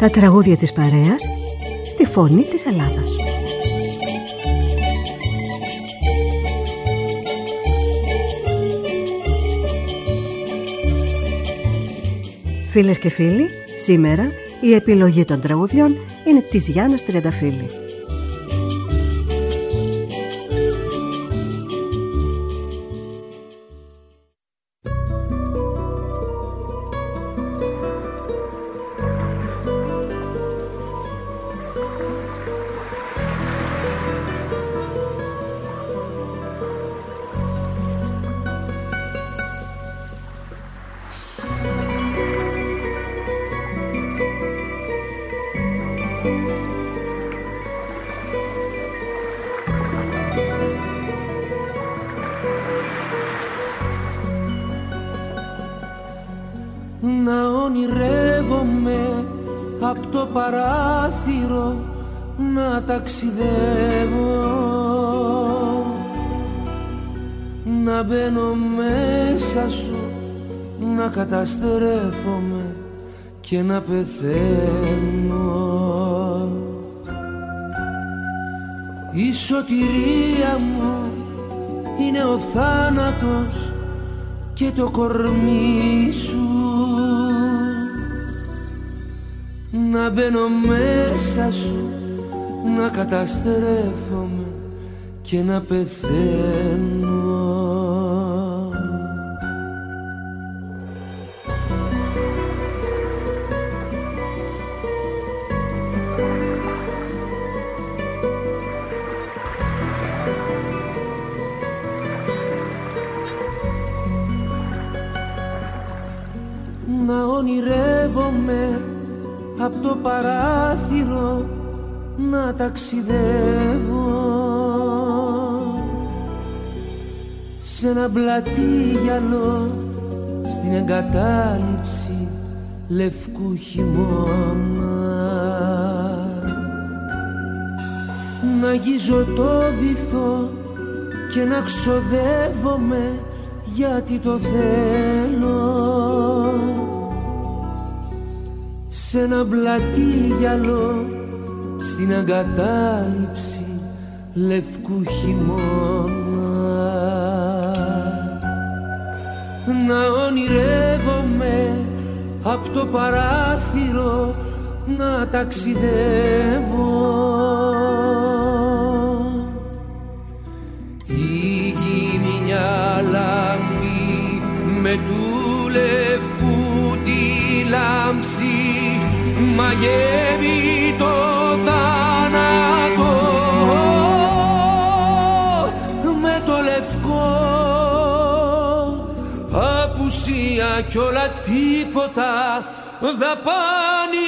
Τα τραγούδια της παρέας στη φωνή της Ελλάδας. Φίλες και φίλοι, σήμερα η επιλογή των τραγουδιών είναι της Γιάννας Τριανταφύλλη. Να ονειρεύομαι απ' το παράθυρο, να ταξιδεύω, να μπαίνω μέσα σου, να καταστρέφομαι και να πεθαίνω. Η σωτηρία μου είναι ο θάνατος και το κορμί σου. Να μπαίνω μέσα σου, να καταστρέφομαι και να πεθαίνω. Να ονειρεύομαι απ' το παράθυρο, να ταξιδεύω σε ένα πλατή γυαλό, στην εγκατάλειψη λευκού χειμώνα. Να αγγίζω το βυθό και να ξοδεύομαι γιατί το θέλω, σε ένα πλατή γυαλό, στην εγκατάλειψη λευκού χειμώνα. Να ονειρεύομαι απ' το παράθυρο, να ταξιδεύω. Η γη μια λάμπη με του λευκού τη λάμψη, μαγεύει το θάνατο με το λευκό, απουσία κι όλα τίποτα δαπάνη.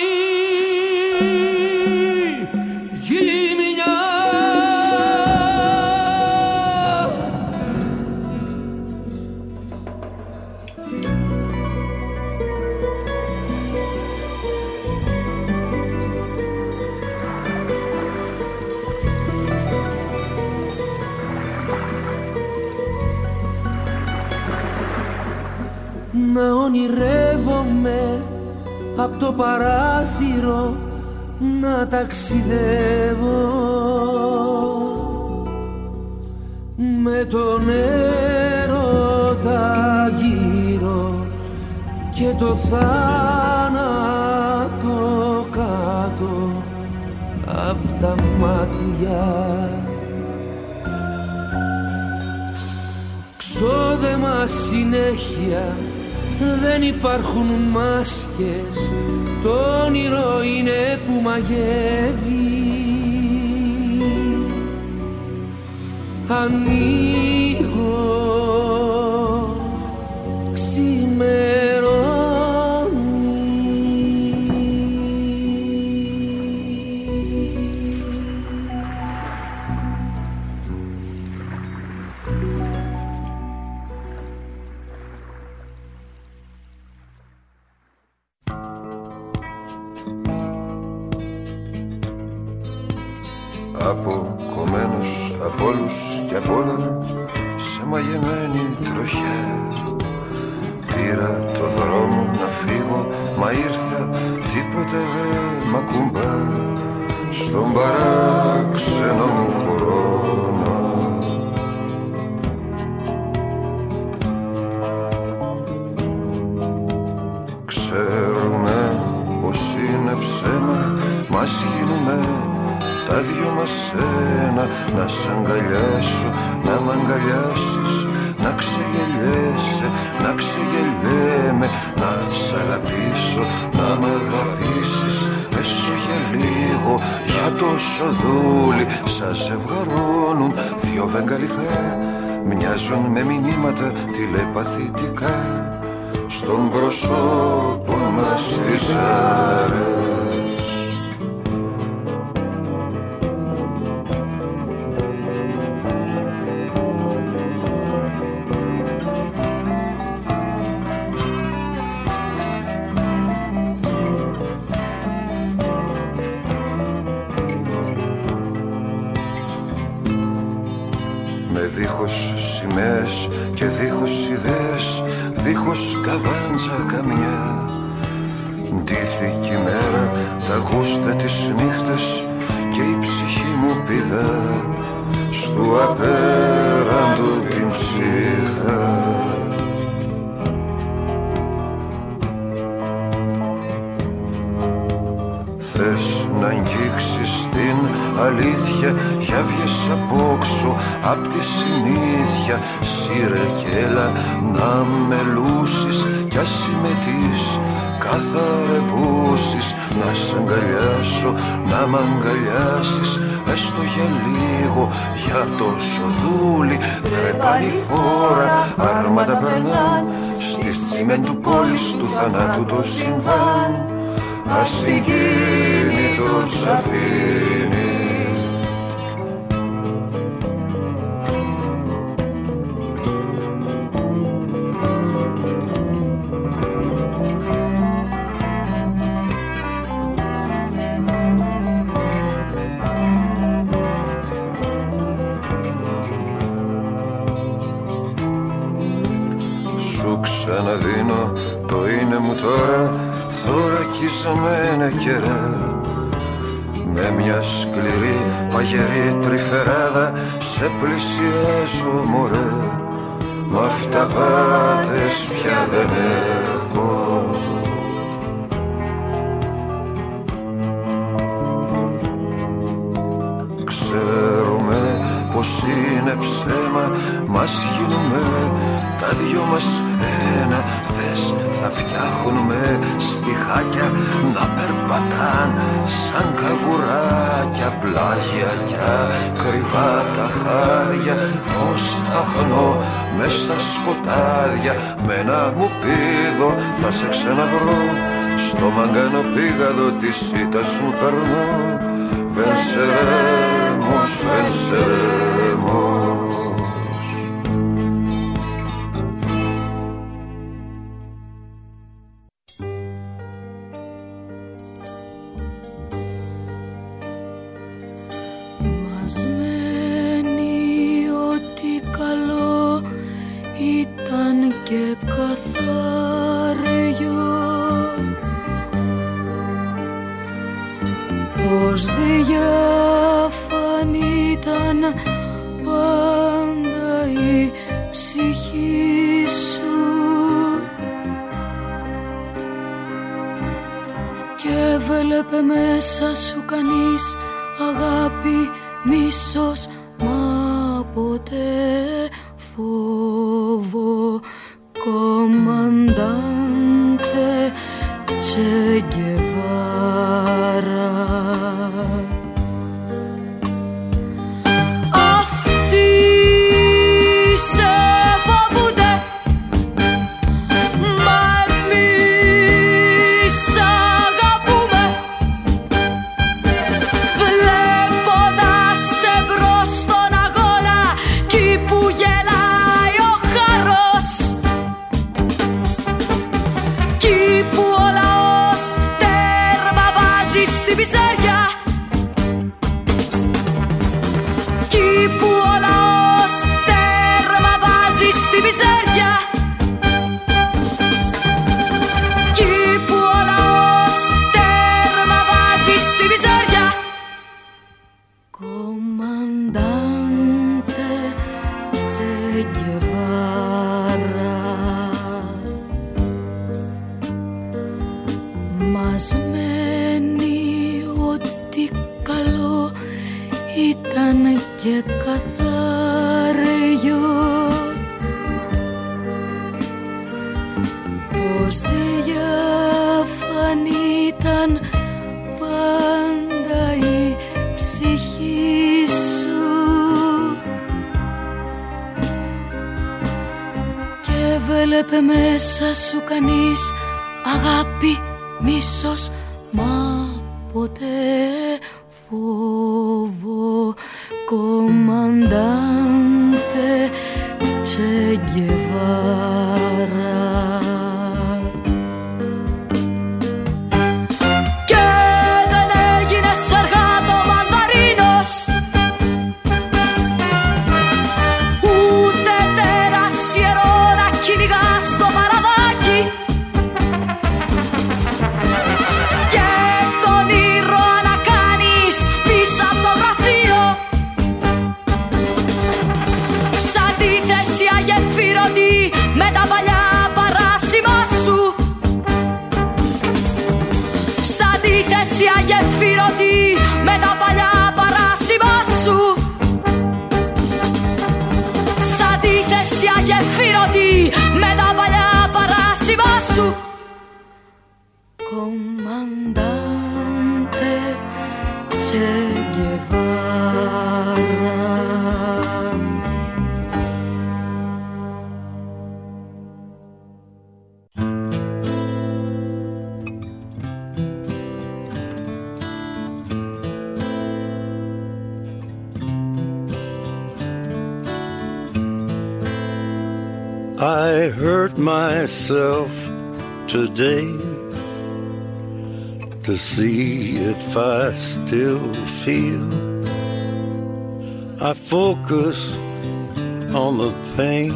Να ονειρεύομαι απ' το παράθυρο, να ταξιδεύω με τον έρωτα γύρω και το θάνατο κάτω απ' τα μάτια. Ξόδεμα συνέχεια, δεν υπάρχουν μάσκες, το όνειρο είναι που μαγεύει. Ανοίγω, ξημερώνει. Αποκομμένος από όλους και απ' όλα, σε μαγεμένη τροχιά, Πήρα το δρόμο να φύγω, μα ήρθα, τίποτε δεν μ' ακουμπά στον παράξενο μου χρόνο. Ξέρουμε πως είναι ψέμα, μας γίνουμε τα δυο μας ένα. Να σ' αγκαλιάσω, να μ' αγκαλιάσεις, να ξεγελιέσαι, να ξεγελιέμαι, να σ' αγαπήσω, να μ' αγαπήσεις, έστω για λίγο, για τόσο δούλη. Σας ζευγαρώνουν δυο βεγγαλικά, μοιάζουν με μηνύματα τηλεπαθητικά στον προσώπο μας τις άρες. Δίχως σημαίες και δίχως ιδέες, δίχως καβάντζα καμιά, ντύθηκε η μέρα τα γούστα τις νύχτες και η ψυχή μου πηδά στου απέραντο την ψύχα. Θες να αγγίξεις την αλήθεια, για βγες απόξω απ' τη συνήθεια. Σύρε κι έλα να με λούσεις, κι ας συμμετείς καθαρευούσεις. Να σ' αγκαλιάσω, να μ' αγκαλιάσεις, έστω για λίγο, για τόσο δούλη. Βρε πάλι φόρα, άρματα περνάν στις τσιμέντου πόλης του θανάτου το συμβάν. Ασυγκίνητος αφήνει. Σου ξαναδίνω το είναι μου τώρα, θωρακισμένα κερά, με μια σκληρή παγερή τρυφεράδα σε πλησιάζω μωρέ, μ' αυταπάτες πια δεν έχω. Ξέρουμε πως είναι ψέμα, μας γίνουμε τα δυο μας ένα. Θες θα φτιάχνουμε στιχάκια να περπατάν σαν καβουράκια, πλάγια κι ακριβά τα χάδια, φως αχνώ μες στα σκοτάδια. Με ένα μου πήδο θα σε ξαναβρω, στο μαγκάνο πήγαδο της ήττας μου περνώ. Venceremos, venceremos. Μας μένει ότι καλό ήταν και καθάριο, πως διάφανη ήταν πάντα η ψυχή σου και βλέπε μέσα σου κανείς αγάπη, μίσος, μα ποτέ φόβο. Κομμαντάντε Che Guevara. Αυτοί σε φοβούνται, μα εμείς αγαπούμε. Βλέποντας σε μπρος στον αγώνα, κι που γελάει ο χαρός, κι που ο λαός τι καλό ήταν και καθαριό. Πως διάφανη ήταν πάντα η ψυχή σου και βλέπε μέσα σου κανείς αγάπη, μίσος, μα ποτέ φόβο. Κομμαντάντε Che Guevara. Και δεν έγινες εργάτο μανταρίνος, ούτε τέρας ιερό να κυνηγάς το παραδάκι και τον ήρωα να κάνεις πίσω από το γραφείο. Σαν τη θέση αγεφύρωτη με τα παλιά παράσημα σου, σαν τη θέση αγεφύρωτη με τα παλιά παράσημα σου, σαν τη θέση αγεφύρωτη με τα παλιά παράσημα σου. Κομμαντάντε Che Guevara. I hurt myself today to see if I still feel. I focus on the pain,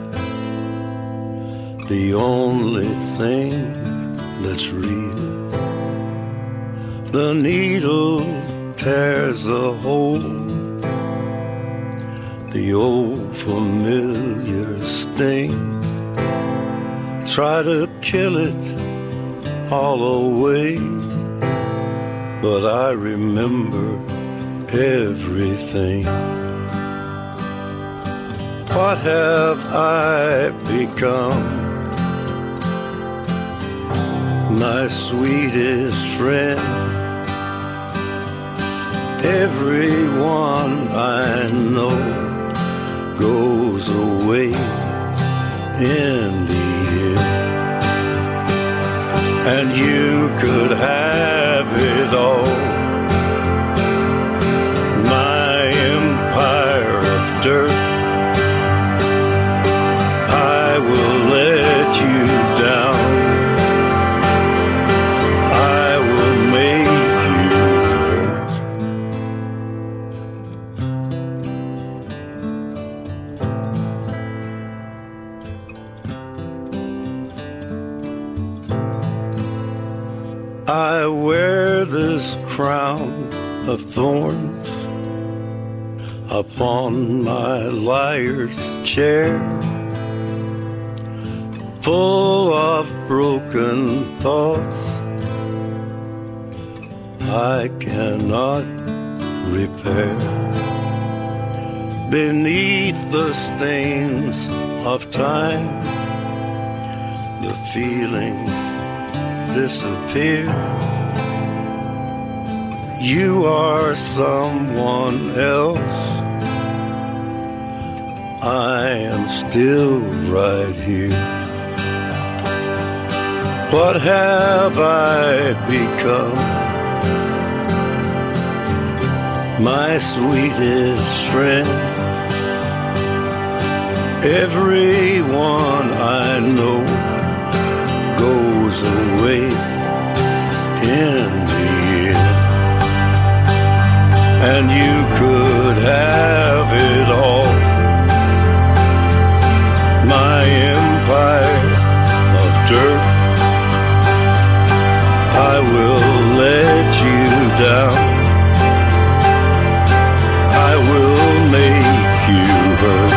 the only thing that's real. The needle tears a hole, the old familiar sting. Try to kill it all away, but I remember everything. What have I become? My sweetest friend. Everyone I know goes away in the end, and you could have it all. My empire of dirt, I will let you down. I will make you hurt. I wear this crown of thorns upon my liar's chair, full of broken thoughts I cannot repair. Beneath the stains of time, the feelings disappear. You are someone else, I am still right here. What have I become? My sweetest friend. Everyone I know goes away in the end, and you could have it all. My empire of dirt, I will let you down. I will make you hurt.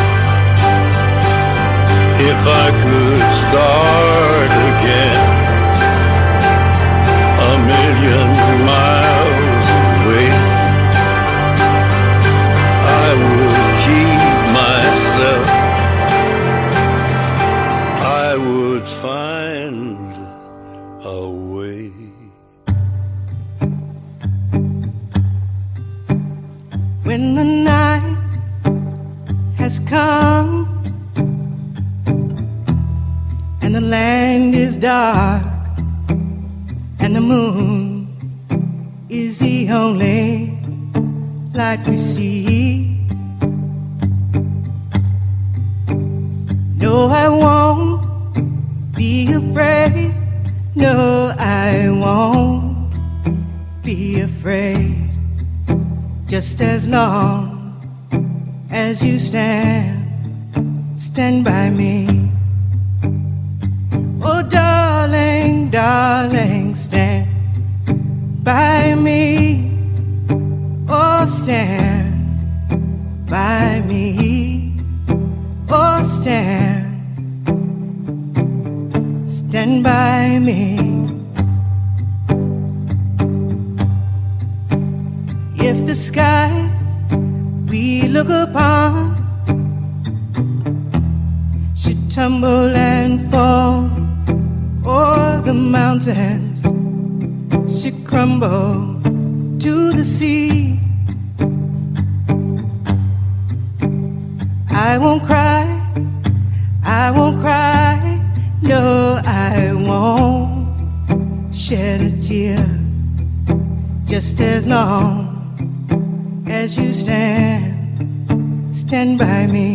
If I could start again, 1,000,000 miles away, When the night has come and the land is dark and the moon is the only light we see. No, I won't be afraid. No, I won't be afraid. Just as long as you stand by me. Oh, darling, darling, stand by me. Oh, stand by me. Oh, stand by me. If the sky we look upon should tumble and fall, or the mountains should crumble to the sea, I won't cry, I won't cry, no, I won't shed a tear. Just as long as you stand by me.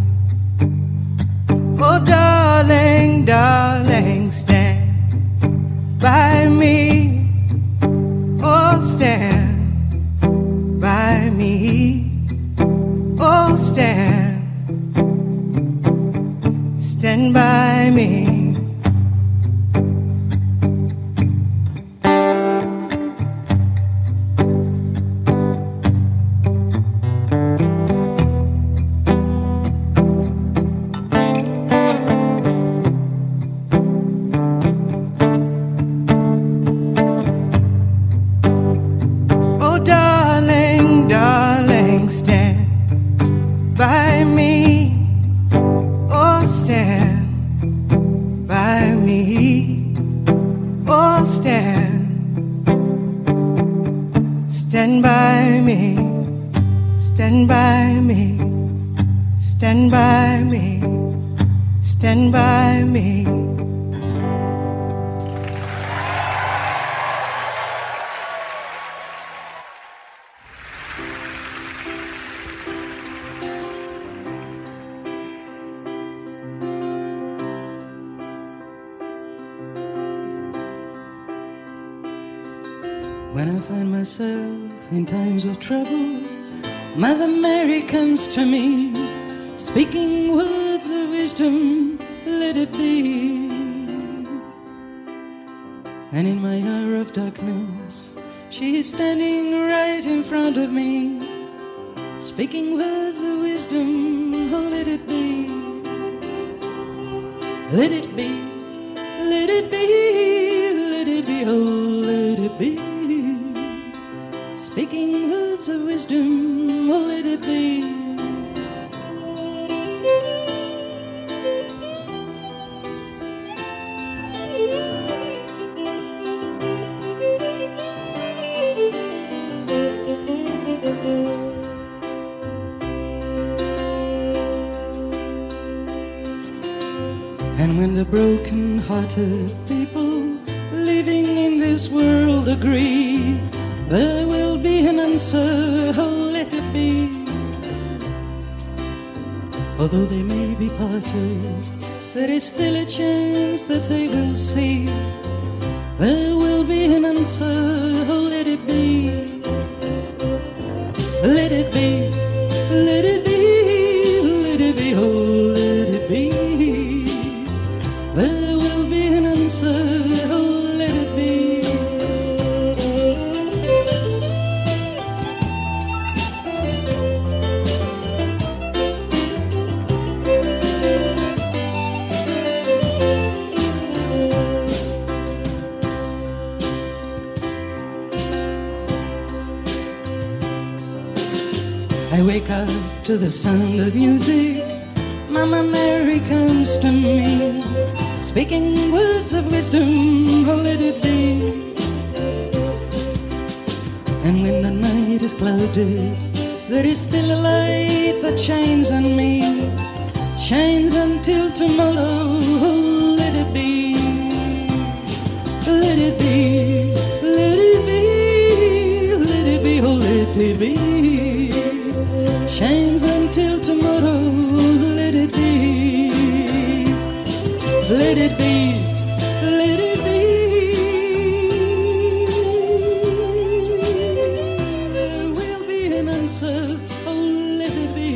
Oh, darling, darling, stand by me. Oh, stand by me. Oh, stand by me. When I find myself in times of trouble, Mother Mary comes to me, speaking words of wisdom, let it be. And in my hour of darkness, she is standing right in front of me, speaking words of wisdom, oh, let it be. Let it be, let it be, let it be, oh, let it be. Speaking words of wisdom, oh, let it be. And when the broken-hearted people living in this world agree, there will be an answer, oh, let it be. Although they may be parted, there is still a chance that they will see. There will be an answer, oh, let it be. Let it be, let it be, let it be, oh, let it be. There will be an answer, oh, let it be. I wake up to the sound of music. Mama Mary comes to me, speaking words of wisdom, oh, let it be. And when the night is clouded, there is still a light that shines on me, shines until tomorrow. Let it be, let it be, let it be, let it be, oh let it be. Shines until tomorrow. Let it be, let it be, let it be. There will be an answer. Oh, let it be.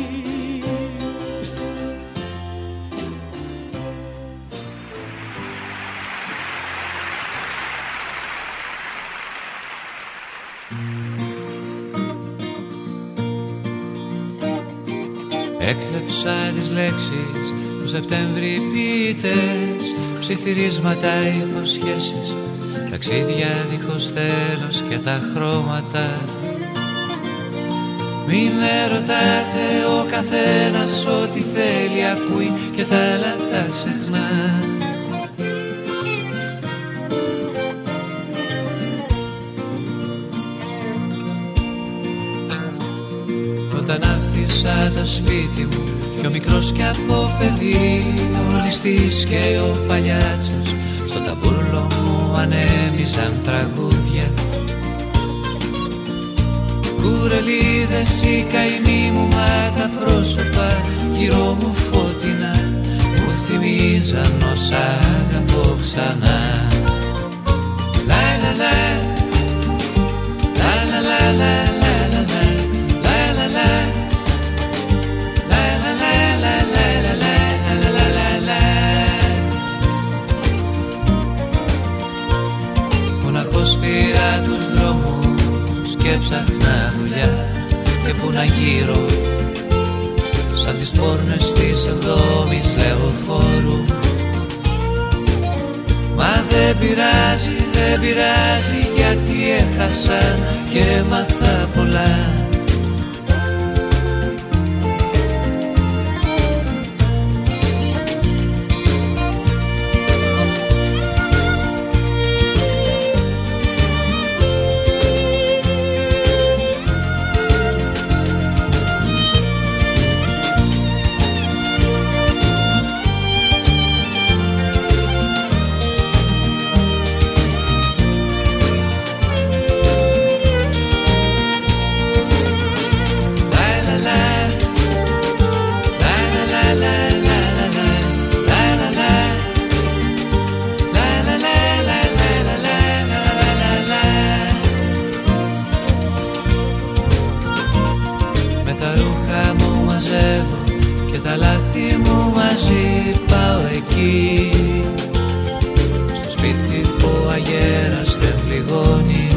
Έκλεψα τις λέξεις του Σεπτέμβρη ποιητές, ψιθυρίσματα, υποσχέσεις, ταξίδια δίχως τέλος και τα χρώματα. Μη με ρωτάτε, ο καθένας ό,τι θέλει ακούει και τα άλλα τα ξεχνά. Όταν άφησα το σπίτι μου, πιο μικρός κι από παιδί, ο ληστής και ο παλιάτσος στο ταμπούλο μου ανέμιζαν τραγούδια. Κουρελίδες οι καημοί μου, μα τα πρόσωπα γύρω μου φωτεινά μου θυμίζαν όσα αγαπώ ξανά. Λα λα λα, λα λα λα λα λα λα, λα λα λα, λα λα λα λα λα λα λα λα. Μοναχός πήρα τους δρόμους και ψάχνα δουλειά και που να γύρω σαν τις πόρνες της εβδόμης λεωφόρου. Μα δεν πειράζει, δεν πειράζει, γιατί έχασα και έμαθα πολλά. Στο σπίτι που ο αγέρας δεν πληγώνει,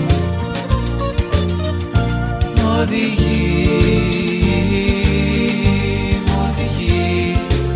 μ' οδηγεί, μ' οδηγεί.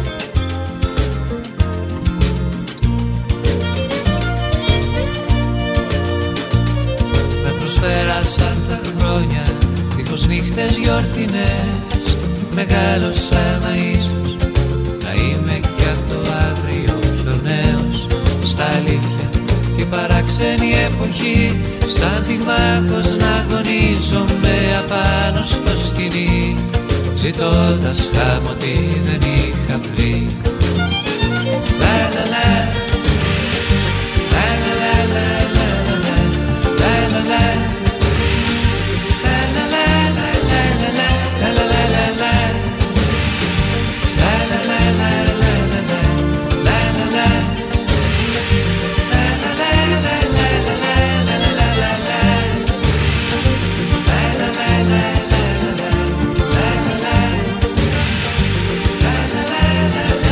Με προσπέρασαν τα χρόνια δίχως νύχτες γιορτινές, μεγάλωσα μα ίσως να είμαι κι απ' το αύριο πιο νέος. Στα αλήθεια την παράξενη εποχή, σαν πυγμάχος να αγωνίζομαι απάνω στο σκηνή, ζητώντας χάμω τι δεν είχα βρει. Λα λα λα, λα λα λα λα λα λα, λα λα λα, λα λα λα λα λα λα λα λα λα λα. La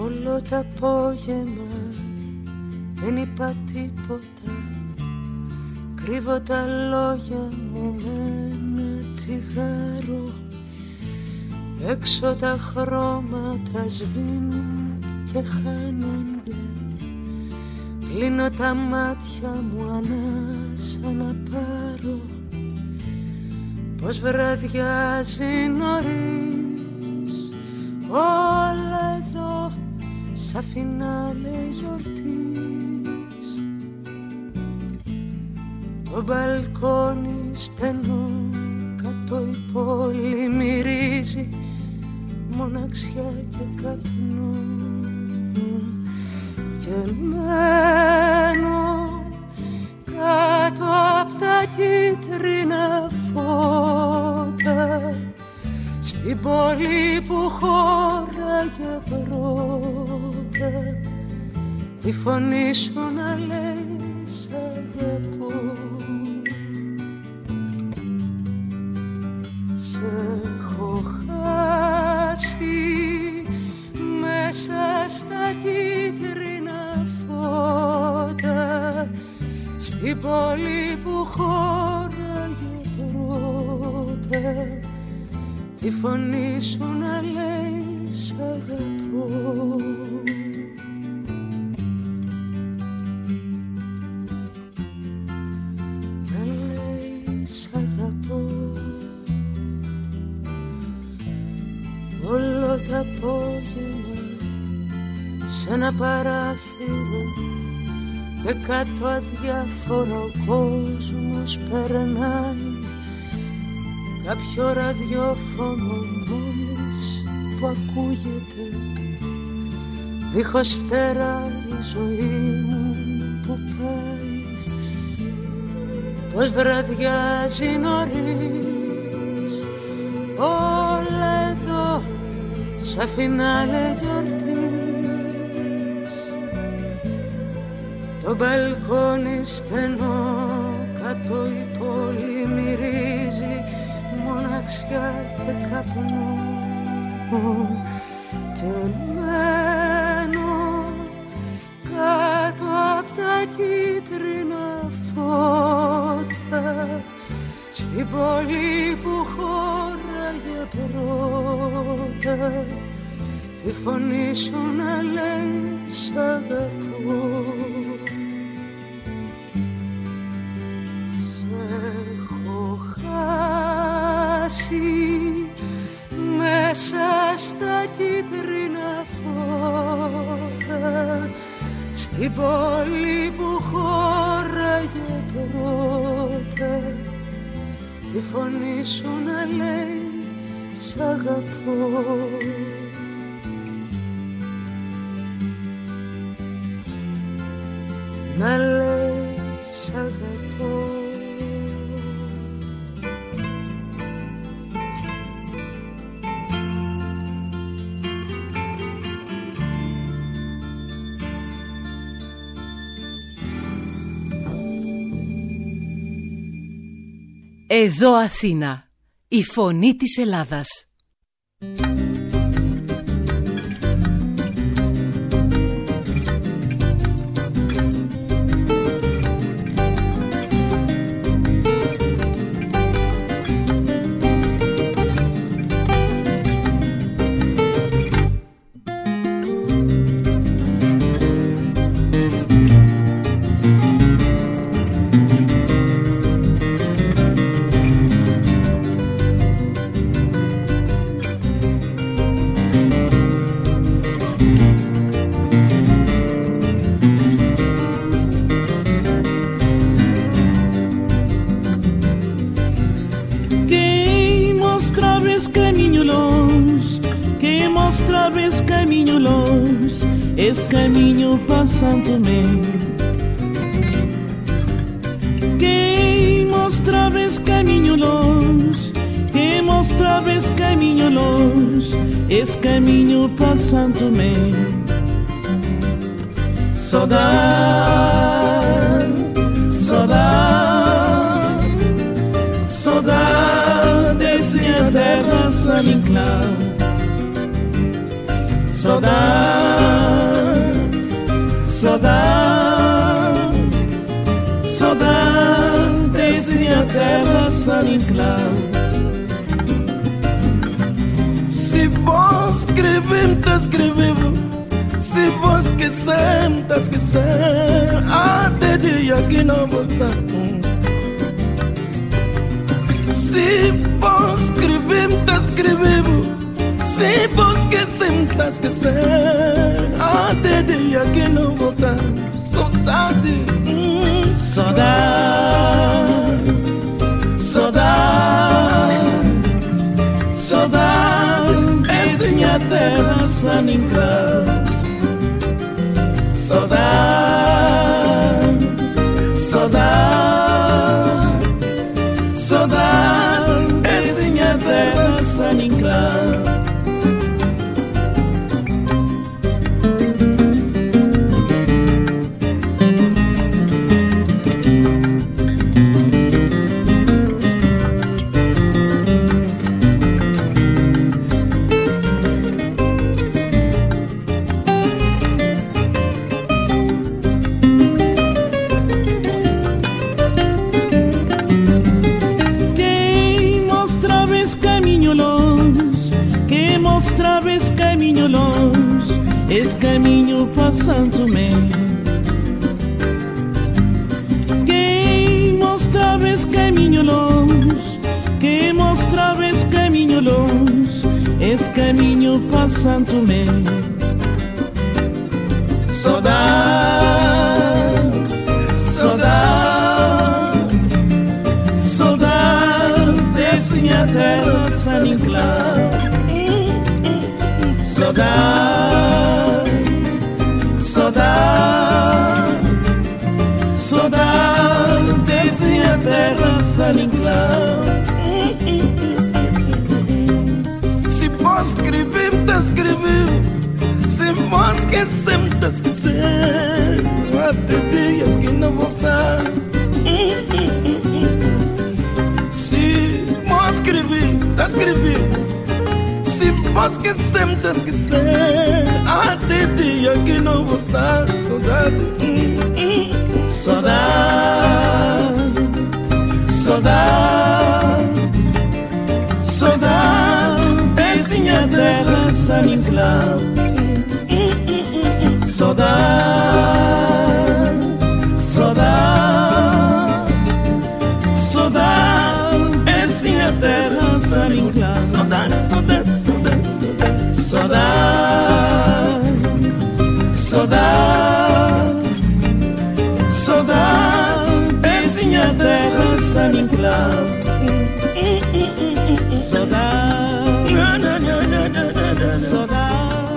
Όλο το απόγευμα δεν είπα τίποτα. Κρύβω τα λόγια μου με ένα τσιγάρο. Έξω τα χρώματα σβήνουν και χάνονται. Κλείνω τα μάτια μου ανάσα να πάρω. Πως βραδιάζει νωρίς όλα εδώ σαν φινάλε γιορτής. Το μπαλκόνι στενό, κάτω η πόλη μυρίζει μοναξιά και καπνό. Και μένω κάτω απ' τα κίτρινα φώτα στην πόλη που χώραγε πρώτα τη φωνή σου να λέει σ' αγαπώ. Σ' έχω χάσει μέσα στα κίτρινα φώτα στην πόλη που χώραγε πρώτα τη φωνή σου να λέει σ' αγαπώ. Να λέει σ' αγαπώ. Όλο το απόγευμα σ' ένα παράθυρο και κάτω αδιάφορα ο κόσμος περνάει. Κάποιο ραδιόφωνο μόλις που ακούγεται, δίχως φτερά η ζωή μου που πάει. Πως βραδιάζει νωρίς όλα εδώ σαν φινάλε γιορτής. Το μπαλκόνι στενό, κάτω η πόλη μυρίζει μοναξιά και καπνό. Και μένω κάτω απ' τα κίτρινα φώτα στην πόλη που χώραγε πρώτα τη φωνή σου να λέει σ' αγαπώ. Μέσα στα κίτρινα φώτα στην πόλη που χώραγε πρώτα τη φωνή σου να λέει σ' αγαπώ. Να λέει σ' αγαπώ. Εδώ Αθήνα, η φωνή της Ελλάδας. Es caminho para Santo Tomé. Quem mostrava esse caminho longe, quem mostrava esse caminho longe, esse caminho para Santo Tomé. Saudade, saudade, saudade desse minha terra salinclar. Saudade, saudade, saudade desse minha terra saninclau. Se vos escrever, tá escrevendo. Se vos esquecer, tá esquecer. Até dia que não voltar. Se vos escrever, tá escrevendo. Se vos esquecer, tá esquecer. Até dia que não voltar. Saudade, saudade, saudade, saudade dessa minha terra saninclau. Saudade, saudade, saudade dessa minha terra saninclau. Esse caminho para Santo Tomé. Quem mostrava esse caminho longe, quem mostrava esse caminho longe, esse caminho para Santo Tomé. Saudade, saudade, saudade desse minha terra saninclau. Saudade, saudade, saudade desse minha terra saninclau. se vos escrever, tá escrevendo. Se vos esquecer, tá esquecer. Até dia que não voltar. Se vos escrever, tá escrevendo. Se vos esquecer, tá esquecer. Até dia que não voltar. Saudade, saudade, saudade, saudade desse minha terra saninclau. Saudade, saudade, saudade desse minha terra saninclau. Saudade, saudade, saudade, saudade, saudade, saudade desse minha terra saninclau. Saudade, saudade.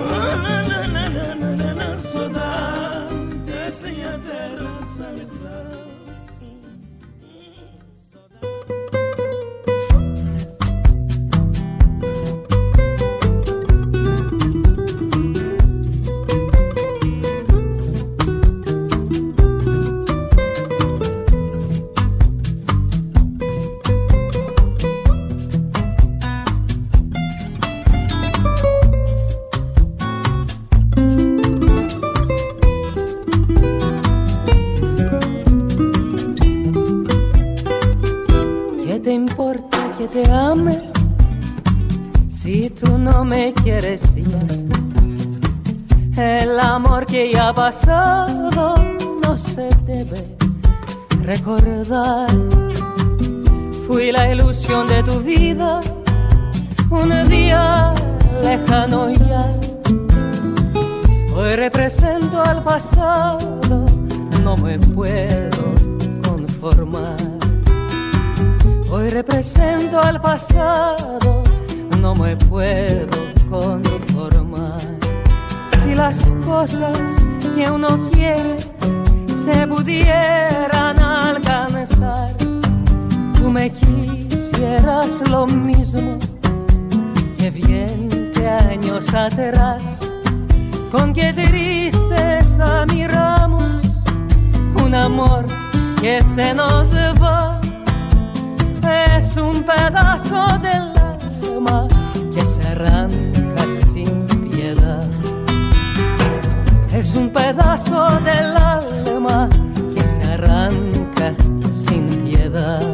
Te ame si tú no me quieres ya. El amor que ya ha pasado no se debe recordar. Fui la ilusión de tu vida, un día lejano ya. Hoy represento al pasado, no me puedo conformar. Hoy represento al pasado, no me puedo conformar. Si las cosas que uno quiere se pudieran alcanzar, tú me quisieras lo mismo que 20 años atrás. Con qué tristeza miramos un amor que se nos va. Es un pedazo del alma que se arranca sin piedad. pedazo del alma que se arranca sin piedad.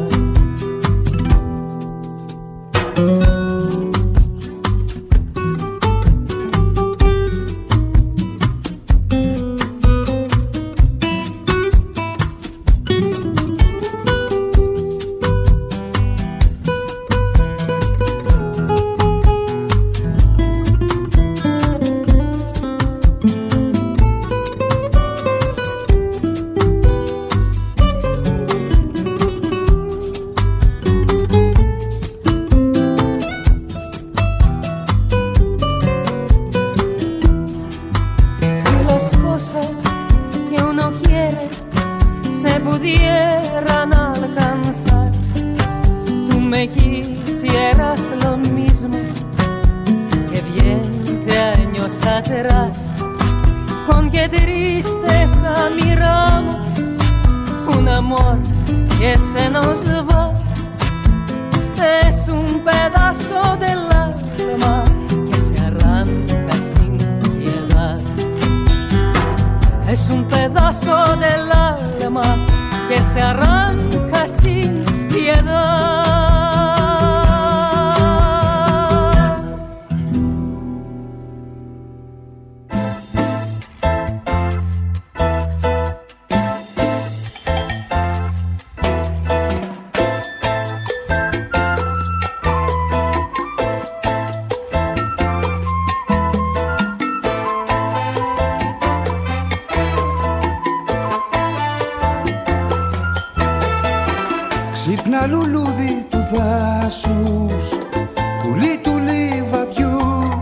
Ξύπνα λουλούδι του δάσους, πουλί του λιβαδιού,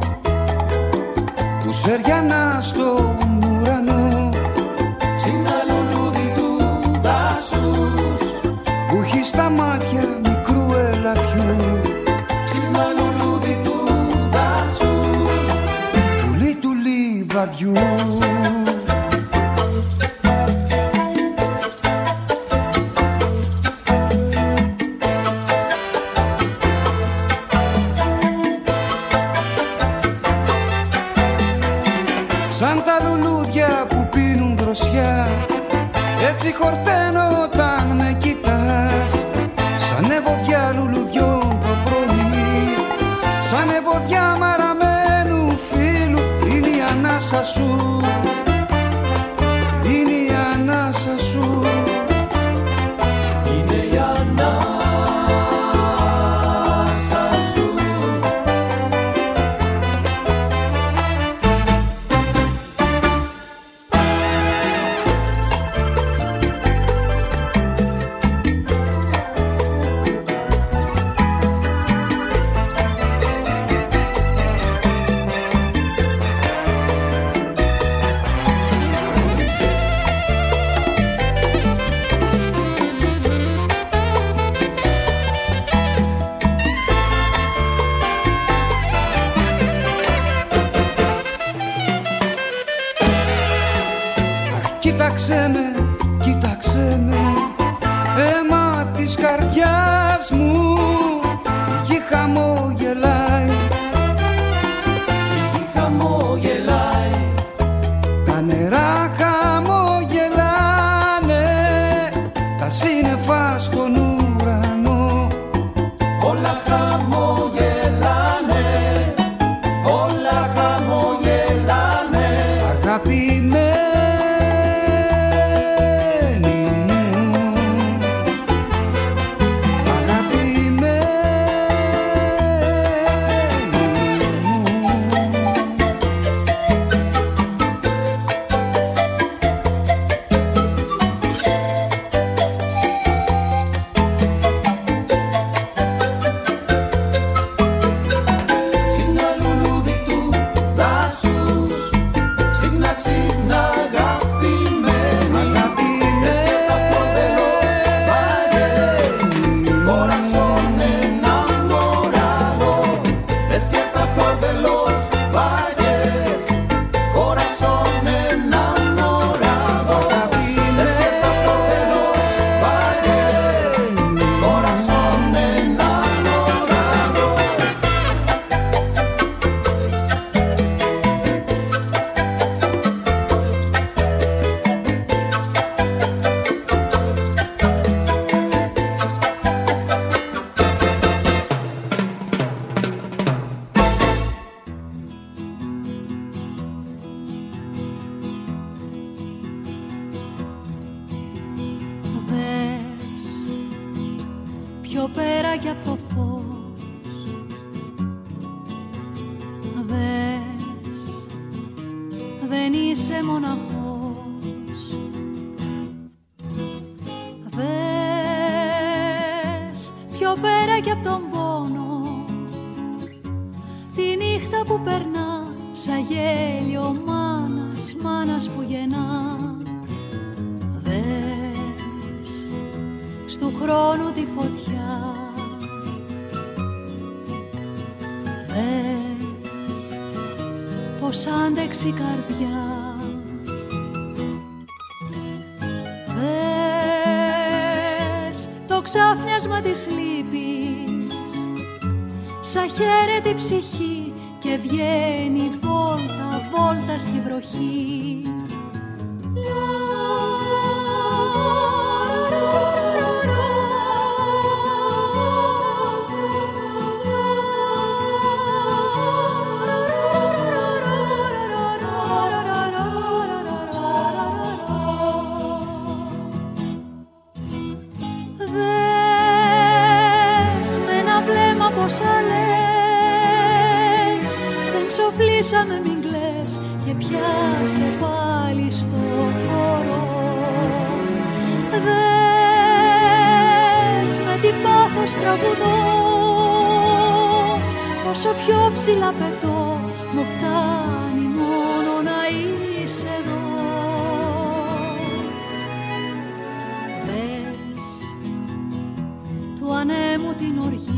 που σεριανά στον ουρανό. Ξύπνα λουλούδι του δάσους, που έχει στα μάτια μικρού ελαφιού. Ξύπνα λουλούδι του δάσους, πουλί του λιβαδιού. Σαν τα λουλούδια που πίνουν δροσιά, έτσι χορταίνω όταν με κοιτάς. Σαν ευωδιά λουλουδιών το πρωί, σαν ευωδιά μαραμένου φίλου, είναι η ανάσα σου, είναι η ανάσα σου, είναι η ανάσα σου. Κοίταξέ με, κοίταξέ με, αίμα της καρδιάς μου. Η γη χαμογελάει, η γη χαμογελάει, τα νερά χαμογελάνε, τα σύννεφα στον ουρανό. Όλα χαμογελάνε, όλα χαμογελάνε. Αγαπημένη είσαι μοναχός. Δες πιο πέρα κι απ' τον πόνο τη νύχτα που περνά σαν γέλιο μάνας, μάνας που γεννά. Δες στου χρόνου τη φωτιά. Δες πως άντεξε η καρδιά. Δες το ξάφνιασμα της λύπης σαν χαίρεται η ψυχή και βγαίνει βόλτα, βόλτα στη βροχή. Ξοφλήσαμε μην κλαις και πιάσε πάλι στο χώρο. Δες με τι πάθος τραγουδώ, όσο πιο ψηλά πετώ μου φτάνει μόνο να είσαι εδώ. Δες του ανέμου την οργή,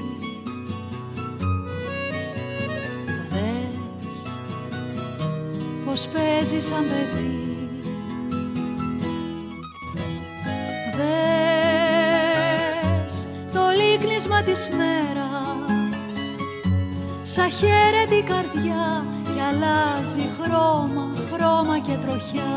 πως παίζει σαν παιδί. Δες το λύκνισμα της μέρας σαν χαίρεται η καρδιά και αλλάζει χρώμα, χρώμα και τροχιά.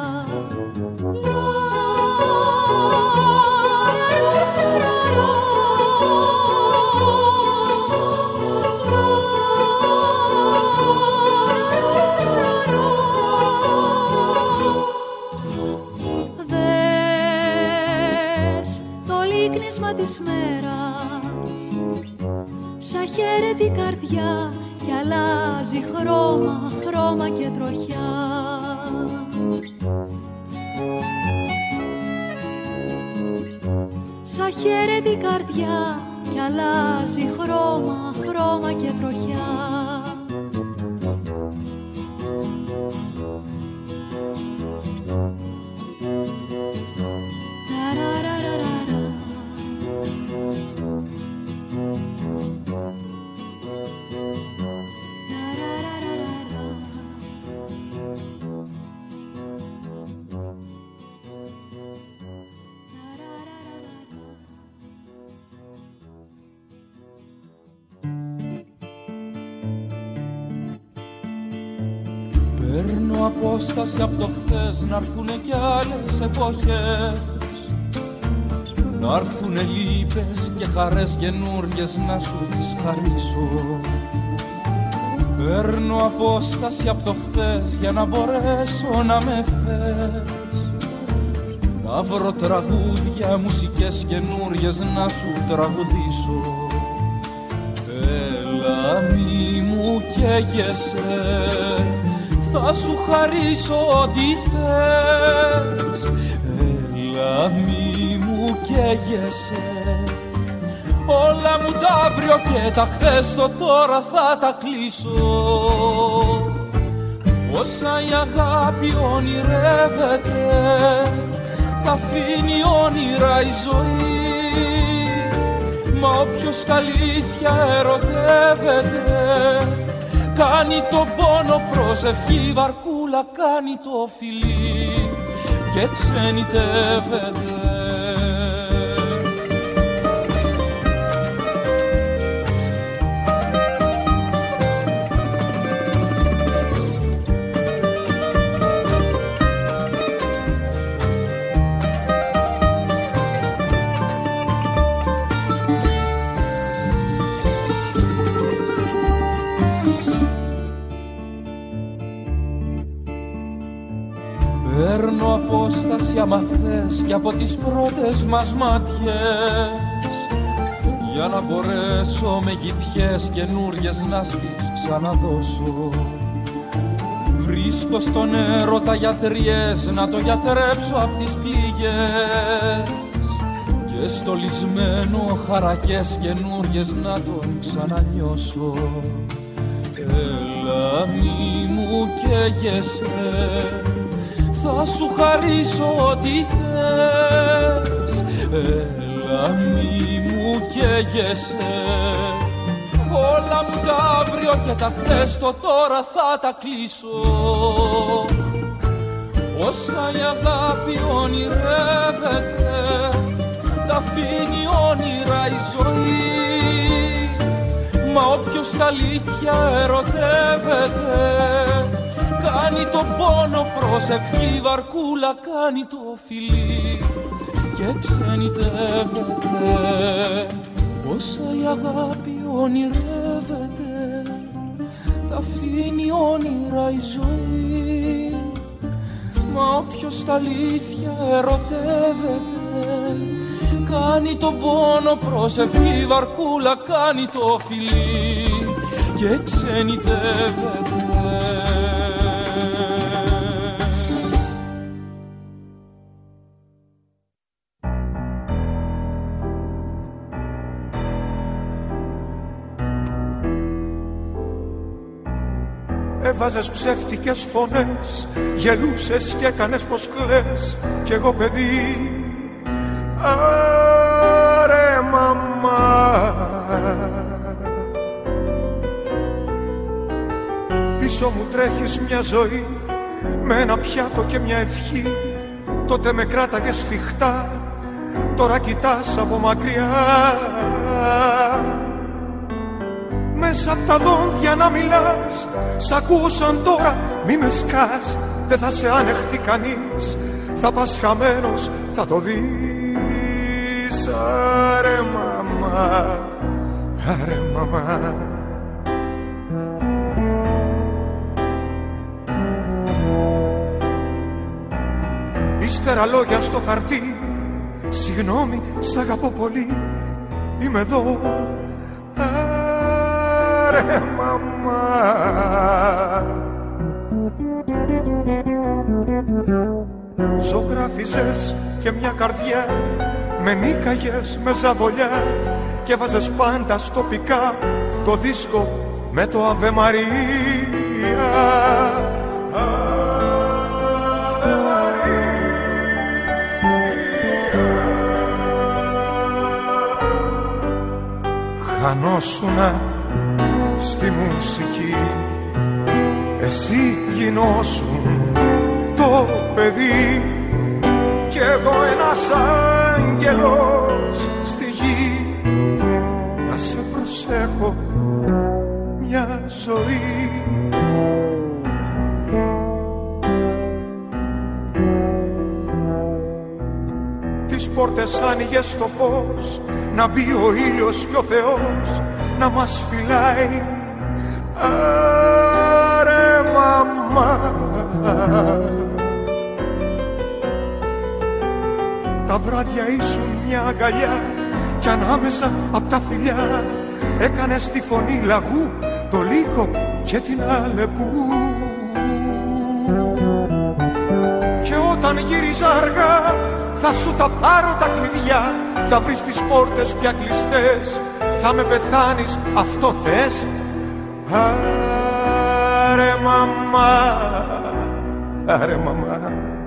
Της μέρας σαν χαίρεται η καρδιά και αλλάζει χρώμα, χρώμα και τροχιά. Σαν χαίρεται η καρδιά και αλλάζει χρώμα, χρώμα και τροχιά. Παίρνω απόσταση από το χθες, να'ρθουνε κι άλλες εποχές, να'ρθουνε λύπες και χαρές καινούργιες να σου τις χαρίσω. Παίρνω απόσταση από το χθες για να μπορέσω να με θες, να βρω τραγούδια, μουσικές καινούργιες να σου τραγουδήσω. Έλα μη μου καίγεσαι, θα σου χαρίσω ό,τι θες. Έλα μη μου καίγεσαι, όλα μου τα αύριο και τα χθες το τώρα θα τα κλείσω. Όσα η αγάπη ονειρεύεται, τα αφήνει όνειρα η ζωή. Μα όποιος τα αλήθεια ερωτεύεται, κάνει τον πόνο προσευχή, βαρκούλα κάνει το φιλί και ξενιτεύεται. Παίρνω απόσταση άμα θες και από τις πρώτες μας μάτιες, για να μπορέσω με γητιές καινούριες να στις ξαναδώσω. Βρίσκω στον έρωτα γιατριές να το γιατρέψω απ' τις πληγές και στολισμένο χαρακές καινούριες να τον ξανανιώσω. Έλα μη μου καίγεσαι, θα σου χαρίσω ό,τι θες. Έλα μη μου καίγεσαι, όλα μου τα αύριο και τα χθες το τώρα θα τα κλείσω. Όσα η αγάπη ονειρεύεται, τα αφήνει όνειρα η ζωή. Μα όποιος τα αλήθεια ερωτεύεται, κάνει τον πόνο προσευχή, βαρκούλα κάνει το φιλί και ξενιτεύεται. Όσα η αγάπη ονειρεύεται, τα αφήνει όνειρα η ζωή. Μα όποιος τα αλήθεια ερωτεύεται, κάνει τον πόνο προσευχή, βαρκούλα κάνει το φιλί και ξενιτεύεται. Έβαζες ψεύτικες φωνές, γελούσες και έκανες πως κλαις. Κι εγώ παιδί, άρε μαμά. Πίσω μου τρέχεις μια ζωή με ένα πιάτο και μια ευχή. Τότε με κράταγες σφιχτά, τώρα κοιτάς από μακριά. Μέσα απ' τα δόντια να μιλάς, σ' ακούω σαν τώρα, μη με σκάς. Δεν θα σε ανεχτεί κανείς, θα πας χαμένος, θα το δεις. Άρε μαμά, άρε μαμά. Ύστερα λόγια στο χαρτί, συγγνώμη, σ' αγαπώ πολύ, είμαι εδώ. Άρε μαμά. Ζωγράφιζες και μια καρδιά, με νίκαγες με ζαβολιά και βάζες πάντα στο πικά το δίσκο με το Αβε Μαρία. Αβε Μαρία. Χανόσουνα στη μουσική, εσύ γινώσουν το παιδί κι εγώ ένας άγγελος στη γη, να σε προσέχω μια ζωή. Τις πόρτες άνοιγες στο φως, να μπει ο ήλιος και ο Θεός να μας φυλάει. Άρε μαμά. Τα βράδια ήσουν μια αγκαλιά κι ανάμεσα απ' τα φιλιά έκανες τη φωνή λαγού, το λύκο και την Αλεπού. Και όταν γύριζα αργά θα σου τα πάρω τα κλειδιά, θα βρεις τις πόρτες πια κλειστές, θα με πεθάνεις, αυτό θες. Άρε μαμά, άρε μαμά.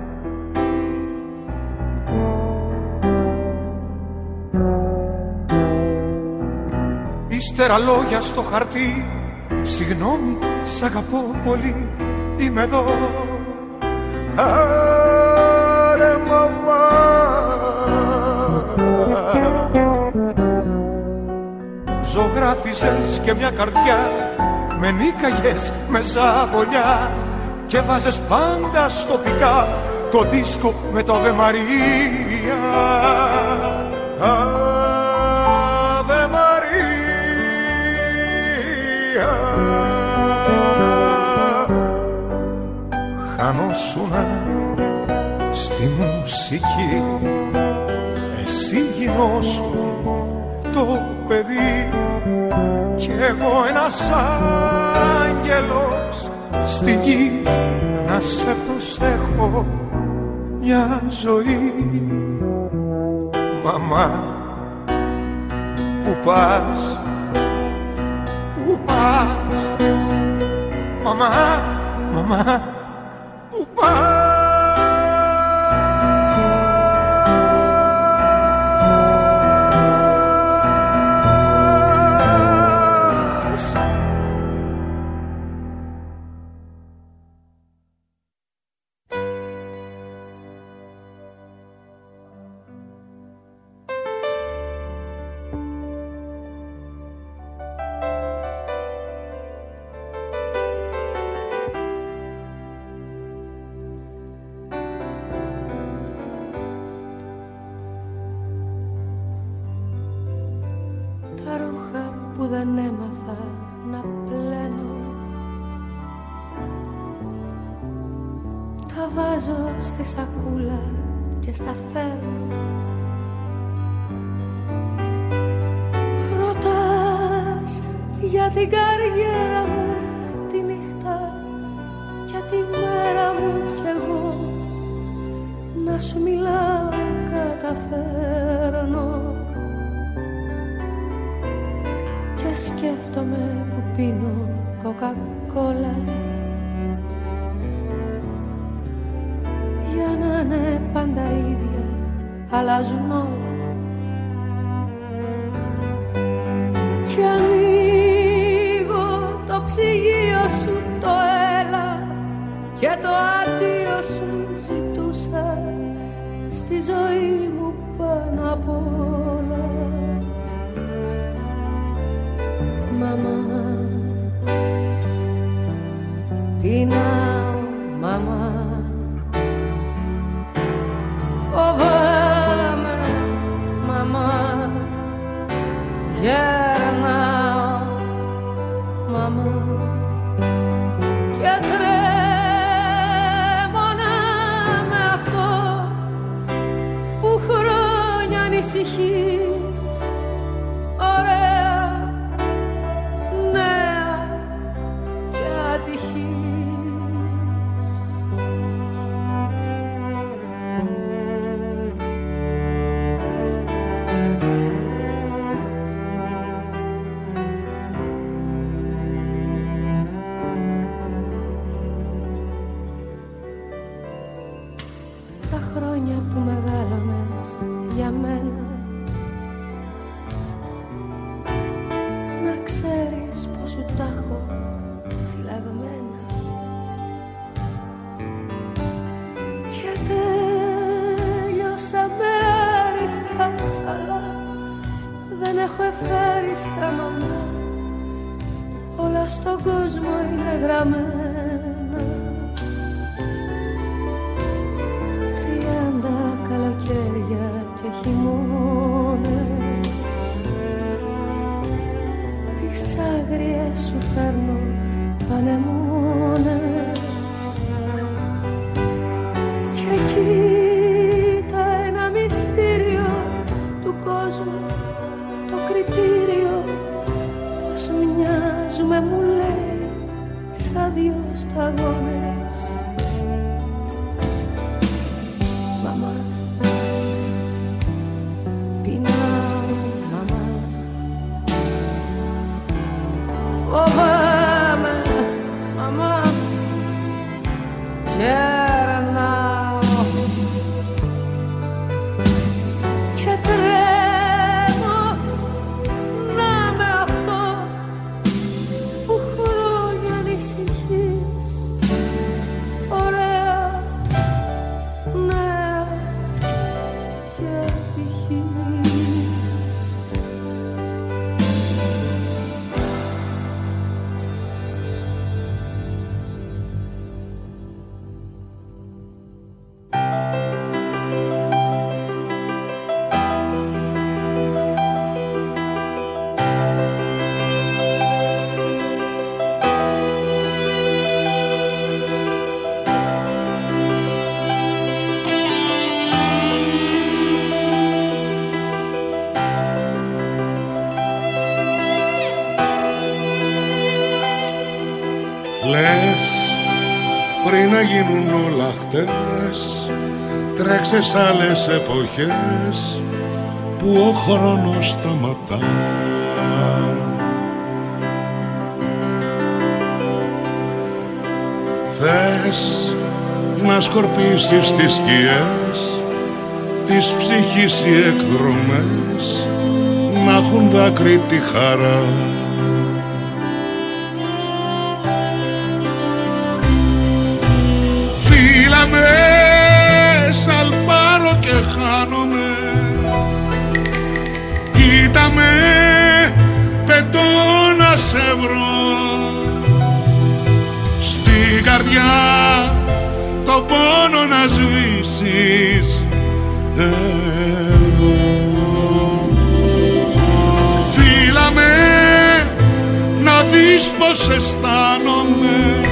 Ύστερα λόγια στο χαρτί, συγγνώμη, σ' αγαπώ πολύ, είμαι εδώ. Άρε μαμά. Ζωγράφιζες και μια καρδιά, με νίκαγες με ζαβολιά και βάζες πάντα στο πικά το δίσκο με το Αβε Μαρία. Αβε Μαρία. Χανόσουνα στη μουσική, εσύ γινώσουν το παιδί κι εγώ ένας άγγελος στη γη, να σε προσέχω μια ζωή. Μαμά, που πας, που πας, μαμά, μαμά, που πας. Στη σακούλα και στα φέρνω. Ρωτάς για την καριέρα μου τη νύχτα και τη μέρα μου κι εγώ να σου μιλάω καταφέρνω. Και σκέφτομαι που πίνω κοκακόλα για να είναι πάντα ίδια, αλλάζουν όλα. Κι ανοίγω το ψυγείο σου το έλα και το αντίο σου ζητούσα στη ζωή μου πάνω απ' όλα. Μαμά, πεινάω μαμά, φοβάμαι μαμά, γερνάω μαμά και τρέμω να με αυτό που χρόνια ανησυχείς, ωραία, νέα και ατυχής. Στον κόσμο είναι γραμμένα 30 καλοκαίρια και χειμώνες, τις άγριες σου φέρνω ανεμόνες. Και κοίτα ένα μυστήριο του κόσμου, το κριτήριο πως μοιάζουμε, μου λέει, σαν δυο σταγόνες. Μαμά, πεινάω μαμά, φοβάμαι μαμά, γερνάω και τρέμω να με αυτό που χρόνια ανησυχείς, ωραία, νέα και ατυχής. Λες πριν να γίνουν όλα χτες, τρέξε σ' άλλες εποχές που ο χρόνος σταματά. Θες να σκορπίσεις τις σκιές της ψυχής οι εκδρομές, να έχουν δάκρυ τη χαρά. Φίλα με, σαλπάρω και χάνομαι, κοίτα με, πετώ να σε βρω, στην καρδιά το πόνο να σβήσεις εδώ. Φίλα με, να δεις πως αισθάνομαι,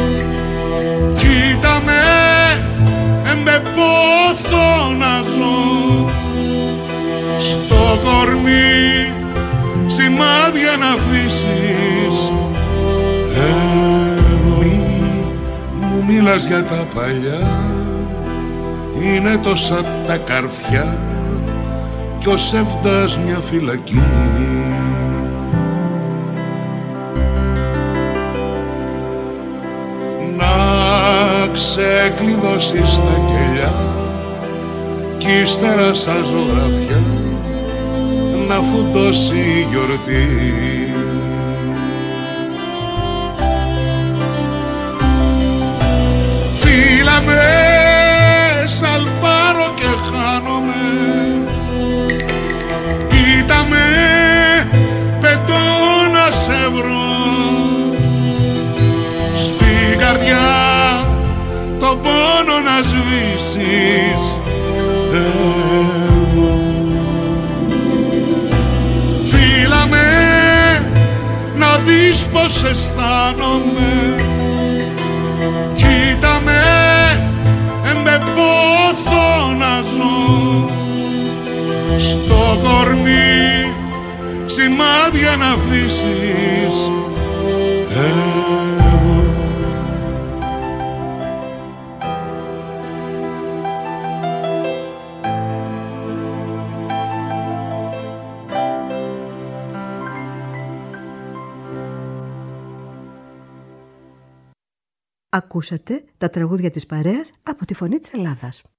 κοίτα με, με πόθο να ζω, στο κορμί σημάδια να αφήσεις εδώ. Μου μίλας για τα παλιά, είναι τόσα τα καρφιά κι ο σεύδας μια φυλακή. Να ξεκλειδώσεις τα κελιά κι ύστερα σαν ζωγραφιά να φουντώσει η γιορτή. Φίλα με, σαλπάρω και χάνομαι, κοίτα με, πετώ να σε βρω, στην καρδιά το πόνο να σβήσεις εδώ. Φίλα με, να δεις πως αισθάνομαι, κοίτα με, με πόθο να ζω, στο κορμί σημάδια να αφήσεις εδώ. Ακούσατε τα τραγούδια της παρέας από τη Φωνή της Ελλάδας.